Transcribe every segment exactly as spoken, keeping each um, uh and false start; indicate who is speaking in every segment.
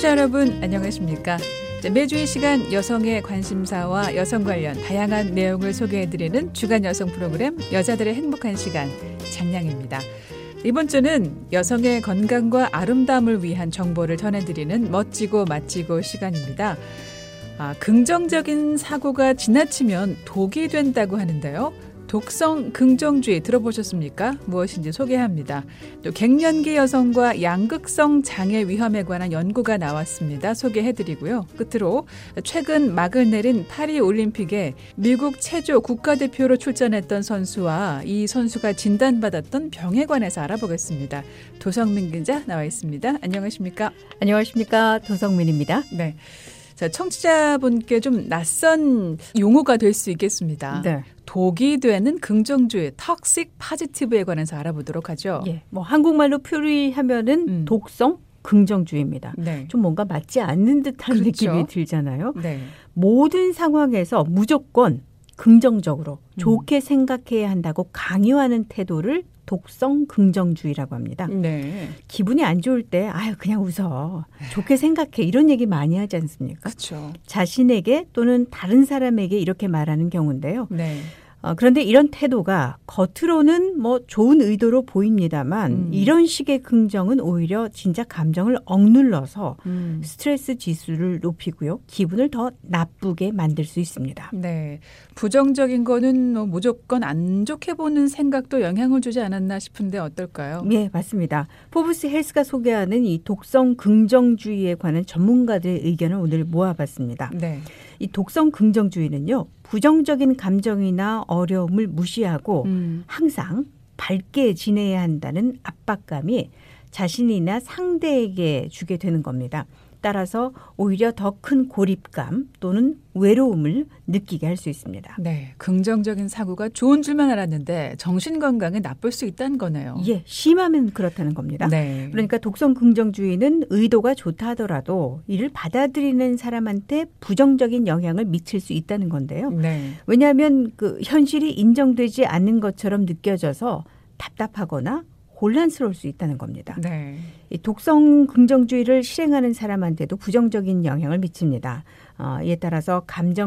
Speaker 1: 청취자 여러분 안녕하십니까? 매주 이 시간 여성의 관심사와 여성 관련 다양한 내용을 소개해드리는 주간 여성 프로그램 여자들의 행복한 시간 장량입니다. 이번 주는 여성의 건강과 아름다움을 위한 정보를 전해드리는 멋지고 맛지고 시간입니다. 아, 긍정적인 사고가 지나치면 독이 된다고 하는데요. 독성 긍정주의 들어보셨습니까? 무엇인지 소개합니다. 또 갱년기 여성과 양극성 장애 위험에 관한 연구가 나왔습니다. 소개해드리고요. 끝으로 최근 막을 내린 파리 올림픽에 미국 체조 국가대표로 출전했던 선수와 이 선수가 진단받았던 병에 관해서 알아보겠습니다. 도성민 기자 나와 있습니다. 안녕하십니까?
Speaker 2: 안녕하십니까? 도성민입니다.
Speaker 1: 네. 자, 청취자분께 좀 낯선 용어가 될 수 있겠습니다. 네. 독이 되는 긍정주의, 톡식 파지티브에 관해서 알아보도록 하죠.
Speaker 2: 예, 뭐 한국말로 표리하면은 음. 독성 긍정주의입니다. 네. 좀 뭔가 맞지 않는 듯한 그렇죠. 느낌이 들잖아요. 네. 모든 상황에서 무조건 긍정적으로 음. 좋게 생각해야 한다고 강요하는 태도를 독성 긍정주의라고 합니다. 네. 기분이 안 좋을 때 아유 그냥 웃어. 좋게 생각해. 이런 얘기 많이 하지 않습니까?
Speaker 1: 그렇죠.
Speaker 2: 자신에게 또는 다른 사람에게 이렇게 말하는 경우인데요.
Speaker 1: 네.
Speaker 2: 어, 그런데 이런 태도가 겉으로는 뭐 좋은 의도로 보입니다만 음. 이런 식의 긍정은 오히려 진짜 감정을 억눌러서 음. 스트레스 지수를 높이고요. 기분을 더 나쁘게 만들 수 있습니다.
Speaker 1: 네, 부정적인 거는 뭐 무조건 안 좋게 보는 생각도 영향을 주지 않았나 싶은데 어떨까요?
Speaker 2: 네, 맞습니다. 포브스 헬스가 소개하는 이 독성 긍정주의에 관한 전문가들의 의견을 오늘 모아봤습니다. 네. 이 독성 긍정주의는요. 부정적인 감정이나 어려움을 무시하고 음. 항상 밝게 지내야 한다는 압박감이 자신이나 상대에게 주게 되는 겁니다. 따라서 오히려 더 큰 고립감 또는 외로움을 느끼게 할 수 있습니다.
Speaker 1: 네, 긍정적인 사고가 좋은 줄만 알았는데 정신건강에 나쁠 수 있다는 거네요.
Speaker 2: 예, 심하면 그렇다는 겁니다. 네. 그러니까 독성 긍정주의는 의도가 좋다 하더라도 이를 받아들이는 사람한테 부정적인 영향을 미칠 수 있다는 건데요. 네. 왜냐하면 그 현실이 인정되지 않는 것처럼 느껴져서 답답하거나 혼란스러울 수 있다는 겁니다. 네. 이 독성 긍정주의를 실행하는 사람한테도 부정적인 영향을 미칩니다. 어, 이에 따라서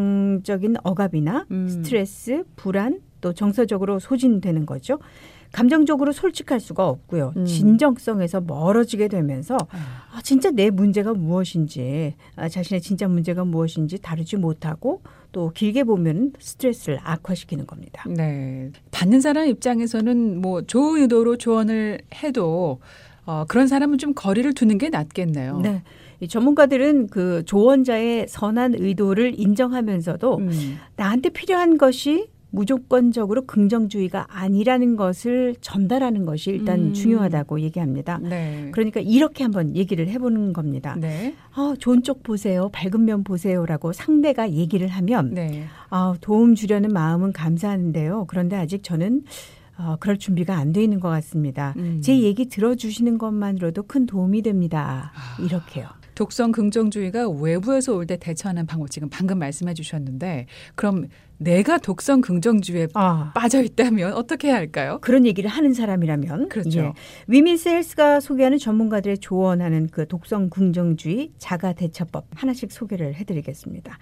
Speaker 2: 감정적인 억압이나 음. 스트레스, 불안, 또 정서적으로 소진되는 거죠. 감정적으로 솔직할 수가 없고요. 음. 진정성에서 멀어지게 되면서 아, 진짜 내 문제가 무엇인지, 아, 자신의 진짜 문제가 무엇인지 다루지 못하고 또 길게 보면 스트레스를 악화시키는 겁니다.
Speaker 1: 네, 받는 사람 입장에서는 뭐 좋은 의도로 조언을 해도 어, 그런 사람은 좀 거리를 두는 게 낫겠네요.
Speaker 2: 네. 이 전문가들은 그 조언자의 선한 의도를 인정하면서도 음. 나한테 필요한 것이 무조건적으로 긍정주의가 아니라는 것을 전달하는 것이 일단 음. 중요하다고 얘기합니다. 네. 그러니까 이렇게 한번 얘기를 해보는 겁니다. 네. 아, 좋은 쪽 보세요. 밝은 면 보세요라고 상대가 얘기를 하면 네. 아, 도움 주려는 마음은 감사한데요. 그런데 아직 저는 어, 그럴 준비가 안 돼 있는 것 같습니다. 음. 제 얘기 들어주시는 것만으로도 큰 도움이 됩니다. 아. 이렇게요.
Speaker 1: 독성 긍정주의가 외부에서 올 때 대처하는 방법 지금 방금 말씀해 주셨는데 그럼 내가 독성 긍정주의에 아. 빠져 있다면 어떻게 해야 할까요?
Speaker 2: 그런 얘기를 하는 사람이라면.
Speaker 1: 그렇죠. 예.
Speaker 2: 위민스 헬스가 소개하는 전문가들의 조언하는 그 독성 긍정주의 자가 대처법 하나씩 소개를 해드리겠습니다.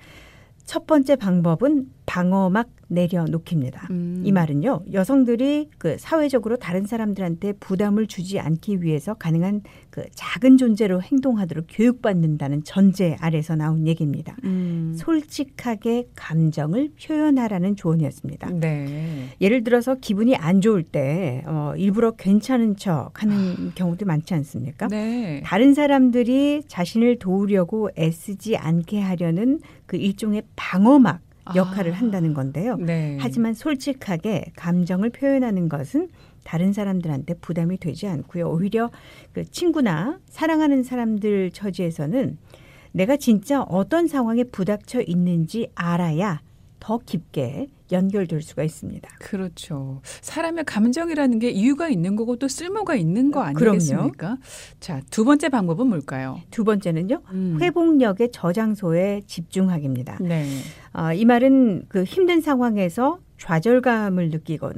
Speaker 2: 첫 번째 방법은 방어막 내려놓기입니다. 음. 이 말은요. 여성들이 그 사회적으로 다른 사람들한테 부담을 주지 않기 위해서 가능한 그 작은 존재로 행동하도록 교육받는다는 전제 아래서 나온 얘기입니다. 음. 솔직하게 감정을 표현하라는 조언이었습니다.
Speaker 1: 네.
Speaker 2: 예를 들어서 기분이 안 좋을 때 어, 일부러 괜찮은 척하는 아. 경우도 많지 않습니까?
Speaker 1: 네.
Speaker 2: 다른 사람들이 자신을 도우려고 애쓰지 않게 하려는 그 일종의 방어막 역할을 아, 한다는 건데요. 네. 하지만 솔직하게 감정을 표현하는 것은 다른 사람들한테 부담이 되지 않고요. 오히려 그 친구나 사랑하는 사람들 처지에서는 내가 진짜 어떤 상황에 부닥쳐 있는지 알아야 더 깊게 연결될 수가 있습니다.
Speaker 1: 그렇죠. 사람의 감정이라는 게 이유가 있는 거고 또 쓸모가 있는 거 아니겠습니까?
Speaker 2: 그럼요.
Speaker 1: 자, 두 번째 방법은 뭘까요?
Speaker 2: 두 번째는요. 음. 회복력의 저장소에 집중하기입니다.
Speaker 1: 네.
Speaker 2: 어, 이 말은 그 힘든 상황에서 좌절감을 느끼거나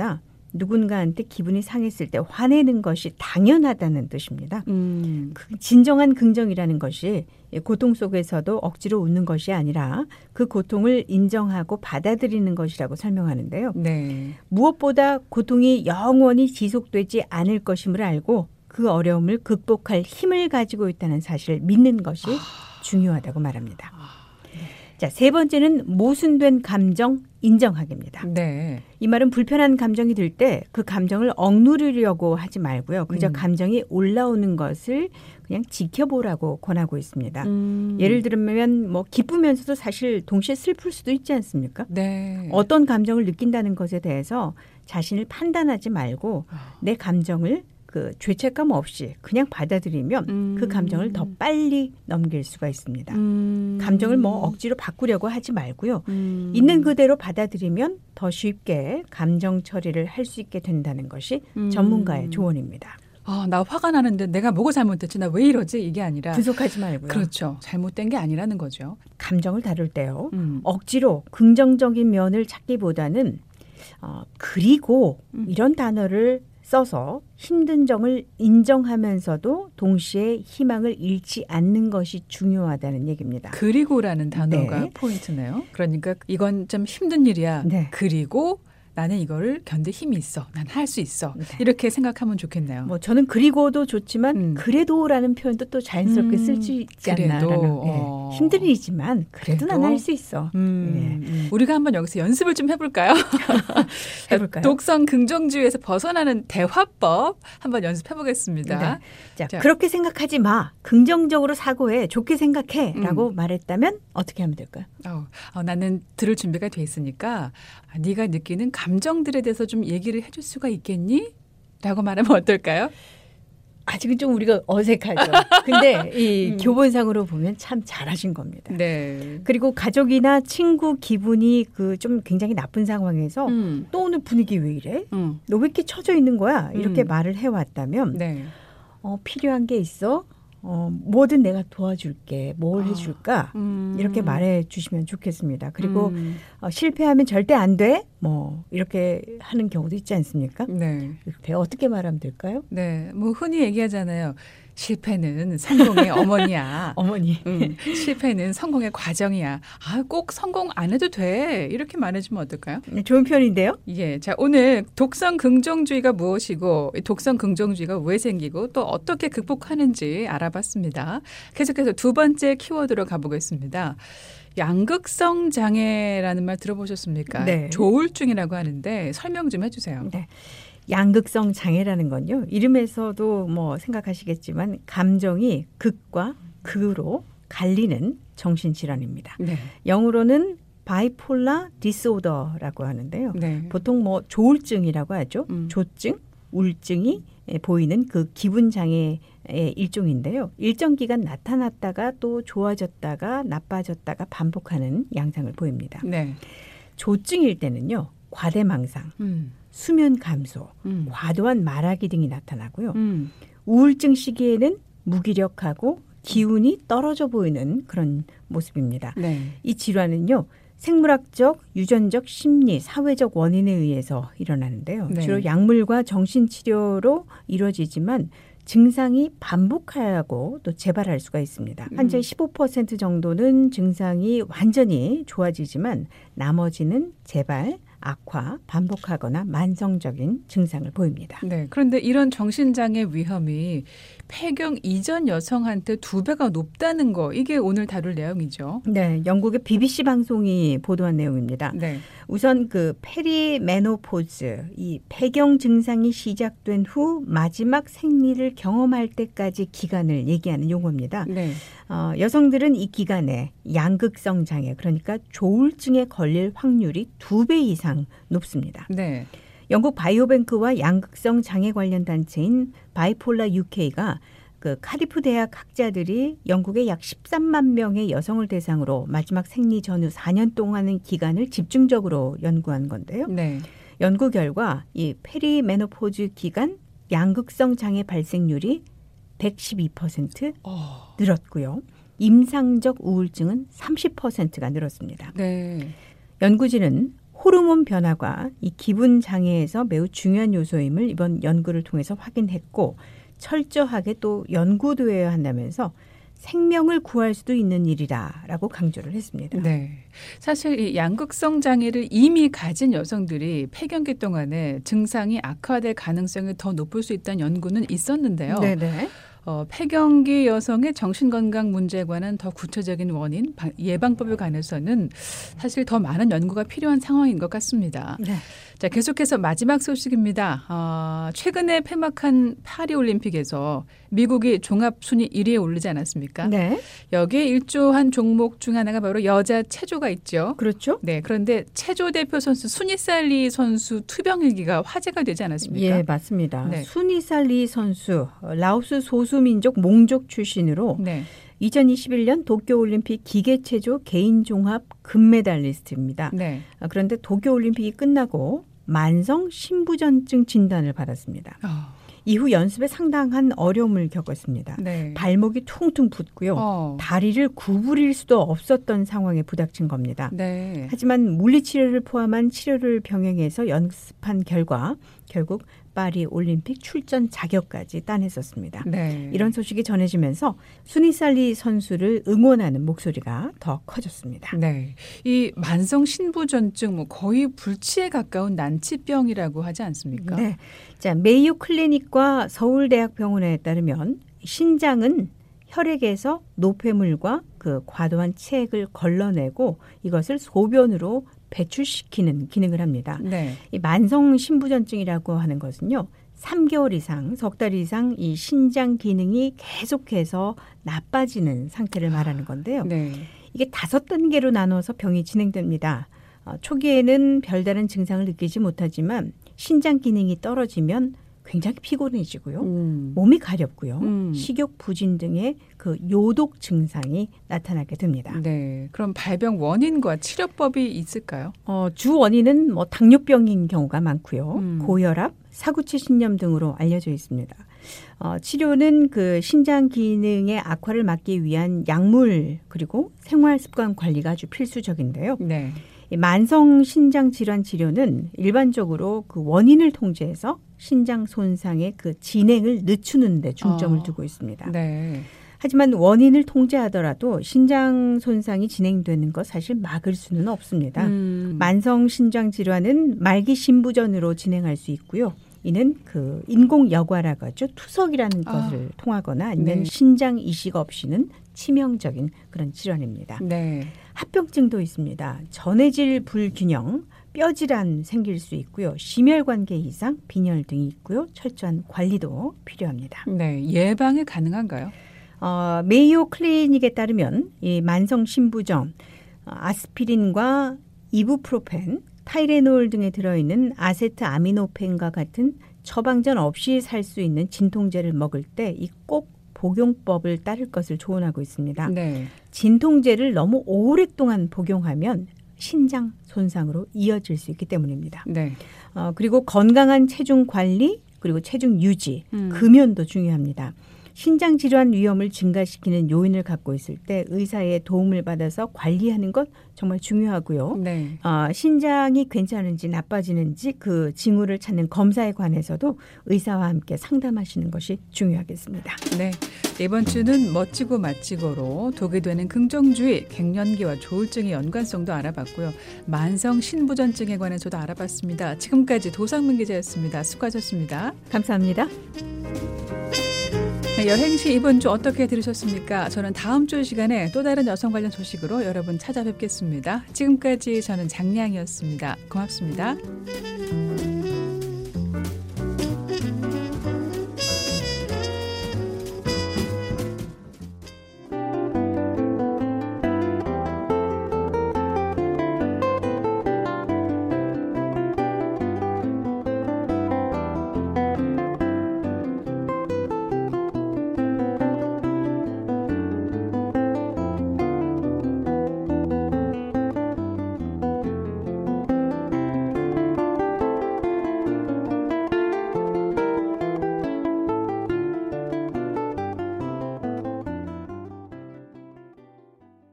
Speaker 2: 누군가한테 기분이 상했을 때 화내는 것이 당연하다는 뜻입니다.
Speaker 1: 음.
Speaker 2: 그 진정한 긍정이라는 것이 고통 속에서도 억지로 웃는 것이 아니라 그 고통을 인정하고 받아들이는 것이라고 설명하는데요.
Speaker 1: 네.
Speaker 2: 무엇보다 고통이 영원히 지속되지 않을 것임을 알고 그 어려움을 극복할 힘을 가지고 있다는 사실을 믿는 것이 아. 중요하다고 말합니다.
Speaker 1: 아. 네.
Speaker 2: 자, 세 번째는 모순된 감정 인정하기입니다.
Speaker 1: 네.
Speaker 2: 이 말은 불편한 감정이 들 때 그 감정을 억누르려고 하지 말고요. 그저 음. 감정이 올라오는 것을 그냥 지켜보라고 권하고 있습니다.
Speaker 1: 음.
Speaker 2: 예를 들면 뭐 기쁘면서도 사실 동시에 슬플 수도 있지 않습니까?
Speaker 1: 네.
Speaker 2: 어떤 감정을 느낀다는 것에 대해서 자신을 판단하지 말고 내 감정을 그 죄책감 없이 그냥 받아들이면
Speaker 1: 음.
Speaker 2: 그 감정을 더 빨리 넘길 수가 있습니다.
Speaker 1: 음.
Speaker 2: 감정을 뭐 억지로 바꾸려고 하지 말고요.
Speaker 1: 음.
Speaker 2: 있는 그대로 받아들이면 더 쉽게 감정 처리를 할 수 있게 된다는 것이
Speaker 1: 음.
Speaker 2: 전문가의 조언입니다.
Speaker 1: 아, 나 화가 나는데 내가 뭐가 잘못됐지? 나 왜 이러지? 이게 아니라.
Speaker 2: 분석하지 말고요.
Speaker 1: 그렇죠. 잘못된 게 아니라는 거죠.
Speaker 2: 감정을 다룰 때요.
Speaker 1: 음.
Speaker 2: 억지로 긍정적인 면을 찾기보다는 어, 그리고
Speaker 1: 음.
Speaker 2: 이런 단어를 써서 힘든 점을 인정하면서도 동시에 희망을 잃지 않는 것이 중요하다는 얘기입니다.
Speaker 1: 그리고라는 단어가
Speaker 2: 네.
Speaker 1: 포인트네요. 그러니까 이건 좀 힘든 일이야.
Speaker 2: 네.
Speaker 1: 그리고 나는 이거를 견딜 힘이 있어. 난 할 수 있어.
Speaker 2: 네.
Speaker 1: 이렇게 생각하면 좋겠네요.
Speaker 2: 뭐 저는 그리고도 좋지만
Speaker 1: 음.
Speaker 2: 그래도라는 표현도 또 자연스럽게
Speaker 1: 음.
Speaker 2: 쓸 수 있지
Speaker 1: 그래도,
Speaker 2: 않나라는.
Speaker 1: 어.
Speaker 2: 네. 힘든 일이지만 그래도,
Speaker 1: 그래도?
Speaker 2: 난 할 수 있어.
Speaker 1: 음.
Speaker 2: 네.
Speaker 1: 음. 우리가 한번 여기서 연습을 좀 해볼까요?
Speaker 2: 해볼까요?
Speaker 1: 독성 긍정주의에서 벗어나는 대화법 한번 연습해보겠습니다.
Speaker 2: 네. 자,
Speaker 1: 자,
Speaker 2: 그렇게 생각하지 마. 긍정적으로 사고해. 좋게 생각해.
Speaker 1: 음.
Speaker 2: 라고 말했다면 어떻게 하면 될까요?
Speaker 1: 어, 어, 나는 들을 준비가 돼 있으니까 아, 네가 느끼는 감정들에 대해서 좀 얘기를 해줄 수가 있겠니? 라고 말하면 어떨까요?
Speaker 2: 아직은 좀 우리가 어색하죠. 근데 이
Speaker 1: 음.
Speaker 2: 교본상으로 보면 참 잘하신 겁니다.
Speaker 1: 네.
Speaker 2: 그리고 가족이나 친구 기분이 그 좀 굉장히 나쁜 상황에서
Speaker 1: 음.
Speaker 2: 또 오늘 분위기 왜 이래?
Speaker 1: 음.
Speaker 2: 너 왜 이렇게 처져 있는 거야? 이렇게
Speaker 1: 음.
Speaker 2: 말을 해왔다면
Speaker 1: 네.
Speaker 2: 어, 필요한 게 있어? 어, 뭐든 내가 도와줄게. 뭘
Speaker 1: 아.
Speaker 2: 해줄까?
Speaker 1: 음.
Speaker 2: 이렇게 말해 주시면 좋겠습니다. 그리고
Speaker 1: 음.
Speaker 2: 어, 실패하면 절대 안 돼. 뭐 이렇게 하는 경우도 있지 않습니까?
Speaker 1: 네.
Speaker 2: 이렇게 어떻게 말하면 될까요?
Speaker 1: 네. 뭐 흔히 얘기하잖아요. 실패는 성공의 어머니야.
Speaker 2: 어머니.
Speaker 1: 음, 실패는 성공의 과정이야. 아, 꼭 성공 안 해도 돼. 이렇게 말해주면 어떨까요?
Speaker 2: 네, 좋은 편인데요.
Speaker 1: 예. 자, 오늘 독성 긍정주의가 무엇이고 독성 긍정주의가 왜 생기고 또 어떻게 극복하는지 알아봤습니다. 계속해서 두 번째 키워드로 가보겠습니다. 양극성 장애라는 말 들어보셨습니까?
Speaker 2: 네.
Speaker 1: 조울증이라고 하는데 설명 좀 해주세요.
Speaker 2: 네. 양극성 장애라는 건요. 이름에서도 뭐 생각하시겠지만 감정이 극과 극으로 갈리는 정신질환입니다.
Speaker 1: 네.
Speaker 2: 영어로는 바이폴라 디스오더라고 하는데요.
Speaker 1: 네.
Speaker 2: 보통 뭐 조울증이라고 하죠.
Speaker 1: 음.
Speaker 2: 조증, 우울증이 보이는 그 기분 장애의 일종인데요. 일정 기간 나타났다가 또 좋아졌다가 나빠졌다가 반복하는 양상을 보입니다.
Speaker 1: 네.
Speaker 2: 조증일 때는요. 과대망상,
Speaker 1: 음.
Speaker 2: 수면 감소,
Speaker 1: 음.
Speaker 2: 과도한 말하기 등이 나타나고요.
Speaker 1: 음.
Speaker 2: 우울증 시기에는 무기력하고 기운이 떨어져 보이는 그런 모습입니다.
Speaker 1: 네.
Speaker 2: 이 질환은요. 생물학적, 유전적, 심리, 사회적 원인에 의해서 일어나는데요.
Speaker 1: 네.
Speaker 2: 주로 약물과 정신치료로 이루어지지만 증상이 반복하고 또 재발할 수가 있습니다.
Speaker 1: 음.
Speaker 2: 환자의 십오 퍼센트 정도는 증상이 완전히 좋아지지만 나머지는 재발, 악화, 반복하거나 만성적인 증상을 보입니다.
Speaker 1: 네. 그런데 이런 정신장애 위험이 폐경 이전 여성한테 두 배가 높다는 거 이게 오늘 다룰 내용이죠.
Speaker 2: 네, 영국의 비비씨 방송이 보도한 내용입니다.
Speaker 1: 네.
Speaker 2: 우선 그 페리메노포즈, 이 폐경 증상이 시작된 후 마지막 생리를 경험할 때까지 기간을 얘기하는 용어입니다.
Speaker 1: 네.
Speaker 2: 어, 여성들은 이 기간에 양극성 장애, 그러니까 조울증에 걸릴 확률이 두 배 이상 높습니다.
Speaker 1: 네.
Speaker 2: 영국 바이오뱅크와 양극성 장애 관련 단체인 바이폴라 유케이가 그 카디프 대학 학자들이 영국의 약 십삼만 명의 여성을 대상으로 마지막 생리 전후 사 년 동안의 기간을 집중적으로 연구한 건데요.
Speaker 1: 네.
Speaker 2: 연구 결과 이 페리메노포즈 기간 양극성 장애 발생률이 백십이 퍼센트
Speaker 1: 어.
Speaker 2: 늘었고요. 임상적 우울증은 삼십 퍼센트가 늘었습니다.
Speaker 1: 네.
Speaker 2: 연구진은 호르몬 변화가 이 기분 장애에서 매우 중요한 요소임을 이번 연구를 통해서 확인했고 철저하게 또 연구되어야 한다면서 생명을 구할 수도 있는 일이다라고 강조를 했습니다.
Speaker 1: 네, 사실 이 양극성 장애를 이미 가진 여성들이 폐경기 동안에 증상이 악화될 가능성이 더 높을 수 있다는 연구는 있었는데요.
Speaker 2: 네네.
Speaker 1: 어, 폐경기 여성의 정신건강 문제에 관한 더 구체적인 원인, 예방법에 관해서는 사실 더 많은 연구가 필요한 상황인 것 같습니다.
Speaker 2: 네.
Speaker 1: 자, 계속해서 마지막 소식입니다. 어, 최근에 폐막한 파리올림픽에서 미국이 종합순위 일 위에 오르지 않았습니까?
Speaker 2: 네.
Speaker 1: 여기에 일조한 종목 중 하나가 바로 여자 체조가 있죠.
Speaker 2: 그렇죠.
Speaker 1: 네, 그런데 체조 대표 선수 순이살리 선수 투병일기가 화제가 되지 않았습니까?
Speaker 2: 예, 맞습니다.
Speaker 1: 네.
Speaker 2: 순이살리 선수, 라오스 소수민족 몽족 출신으로
Speaker 1: 네.
Speaker 2: 이천이십일 년 도쿄올림픽 기계체조 개인종합 금메달리스트입니다.
Speaker 1: 네.
Speaker 2: 그런데 도쿄올림픽이 끝나고 만성 신부전증 진단을 받았습니다.
Speaker 1: 어.
Speaker 2: 이후 연습에 상당한 어려움을 겪었습니다.
Speaker 1: 네.
Speaker 2: 발목이 퉁퉁 붓고요.
Speaker 1: 어.
Speaker 2: 다리를 구부릴 수도 없었던 상황에 부닥친 겁니다.
Speaker 1: 네.
Speaker 2: 하지만 물리치료를 포함한 치료를 병행해서 연습한 결과 결국 파리 올림픽 출전 자격까지 따냈었습니다.
Speaker 1: 네.
Speaker 2: 이런 소식이 전해지면서 순이살리 선수를 응원하는 목소리가 더 커졌습니다.
Speaker 1: 네, 이 만성 신부전증 뭐 거의 불치에 가까운 난치병이라고 하지 않습니까?
Speaker 2: 네, 자 메이오 클리닉과 서울대학병원에 따르면 신장은 혈액에서 노폐물과 그 과도한 체액을 걸러내고 이것을 소변으로 배출시키는 기능을 합니다.
Speaker 1: 네.
Speaker 2: 이 만성 신부전증이라고 하는 것은요. 삼 개월 이상, 석 달 이상 이 신장 기능이 계속해서 나빠지는 상태를 말하는 건데요.
Speaker 1: 네.
Speaker 2: 이게 다섯 단계로 나눠서 병이 진행됩니다. 어, 초기에는 별다른 증상을 느끼지 못하지만 신장 기능이 떨어지면 굉장히 피곤해지고요.
Speaker 1: 음.
Speaker 2: 몸이 가렵고요.
Speaker 1: 음.
Speaker 2: 식욕 부진 등의 그 요독 증상이 나타나게 됩니다.
Speaker 1: 네. 그럼 발병 원인과 치료법이 있을까요?
Speaker 2: 어, 주 원인은 뭐 당뇨병인 경우가 많고요.
Speaker 1: 음.
Speaker 2: 고혈압, 사구체 신염 등으로 알려져 있습니다. 어, 치료는 그 신장 기능의 악화를 막기 위한 약물 그리고 생활 습관 관리가 아주 필수적인데요.
Speaker 1: 네.
Speaker 2: 이 만성 신장 질환 치료는 일반적으로 그 원인을 통제해서 신장 손상의 그 진행을 늦추는 데 중점을
Speaker 1: 어.
Speaker 2: 두고 있습니다.
Speaker 1: 네.
Speaker 2: 하지만 원인을 통제하더라도 신장 손상이 진행되는 것 사실 막을 수는 없습니다.
Speaker 1: 음.
Speaker 2: 만성 신장 질환은 말기 신부전으로 진행할 수 있고요. 이는 그 인공 여과라고 하죠. 투석이라는
Speaker 1: 아.
Speaker 2: 것을 통하거나 아니면
Speaker 1: 네.
Speaker 2: 신장 이식 없이는 치명적인 그런 질환입니다.
Speaker 1: 네.
Speaker 2: 합병증도 있습니다. 전해질 불균형, 뼈질환 생길 수 있고요. 심혈관계 이상, 빈혈 등이 있고요. 철저한 관리도 필요합니다.
Speaker 1: 네. 예방이 가능한가요?
Speaker 2: 어, 메이오 클리닉에 따르면 이 만성 신부전, 아스피린과 이부프로펜, 타이레놀 등에 들어있는 아세트아미노펜과 같은 처방전 없이 살 수 있는 진통제를 먹을 때 이 꼭 복용법을 따를 것을 조언하고 있습니다.
Speaker 1: 네.
Speaker 2: 진통제를 너무 오랫동안 복용하면 신장 손상으로 이어질 수 있기 때문입니다.
Speaker 1: 네.
Speaker 2: 어, 그리고 건강한 체중 관리 그리고 체중 유지,
Speaker 1: 음.
Speaker 2: 금연도 중요합니다. 신장 질환 위험을 증가시키는 요인을 갖고 있을 때 의사의 도움을 받아서 관리하는 것 정말 중요하고요.
Speaker 1: 네.
Speaker 2: 어, 신장이 괜찮은지 나빠지는지 그 징후를 찾는 검사에 관해서도 의사와 함께 상담하시는 것이 중요하겠습니다.
Speaker 1: 네. 이번 주는 멋지고 맛지고로 독이 되는 긍정주의, 갱년기와 조울증의 연관성도 알아봤고요. 만성 신부전증에 관해서도 알아봤습니다. 지금까지 도상민 기자였습니다. 수고하셨습니다.
Speaker 2: 감사합니다.
Speaker 1: 네, 여행시 이번 주 어떻게 들으셨습니까? 저는 다음 주 시간에 또 다른 여성 관련 소식으로 여러분 찾아뵙겠습니다. 지금까지 저는 장량이었습니다. 고맙습니다.